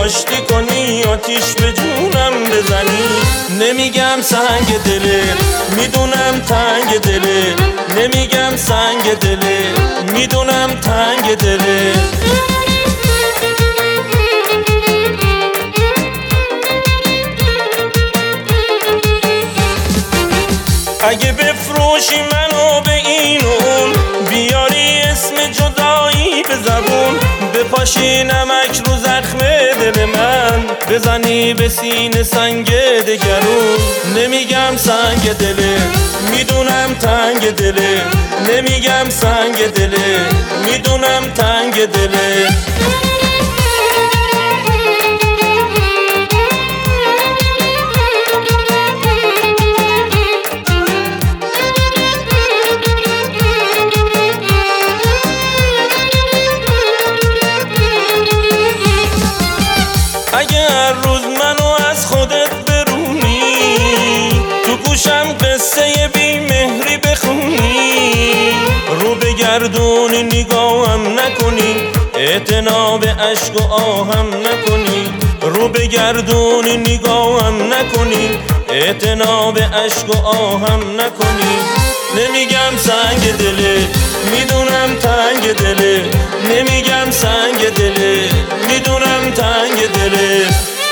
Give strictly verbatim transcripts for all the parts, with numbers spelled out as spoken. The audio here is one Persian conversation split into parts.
آشتی کنی، آتیش به جونم بزنی. نمیگم سنگ دله، میدونم تنگ دله، نمیگم سنگ دله، میدونم تنگ دله. اگه بفروشی منو به این و اون، بیاری اسم جدایی به زبون، بپاشی نمک رو زخم دل من، بزنی به سینه سنگ دگرون. نمیگم سنگ دله، میدونم تنگ دله، نمیگم سنگ دله، میدونم تنگ دله. اگه هر روز منو از خودت برونی، تو گوشم قصه بی مهری بخونی، رو بگردونی نگاهم نکنی، اعتنا به عشق و آهم نکنی، رو بگردونی نگاهم نکنی، اعتنا به عشق و آهم نکنی. نمیگم سنگ دله، میدونم تنگ دله، نمیگم سنگ دله، میدونم تنگ دله.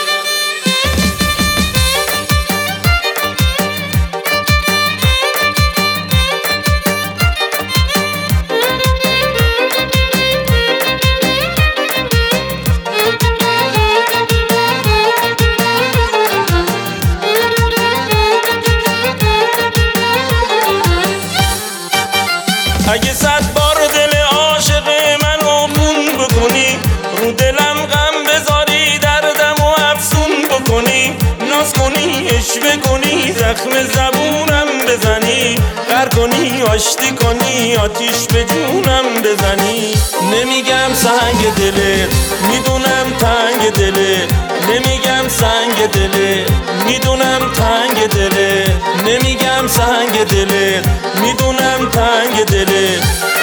اگه صد بار دل عاشق منو خون بکنی، رو دلم غم بذاری، دردم و افسون بکنی، ناز کنی، عشوه کنی، زخم زبونم بزنی، غر کنی، آشتی کنی، آتیش به جونم بزنی. نمیگم سنگ دله، میدونم تنگ دله، نمیگم سنگ دله، میدونم تنگ دله، نمیگم سنگ دله، میدونم تنگ دله.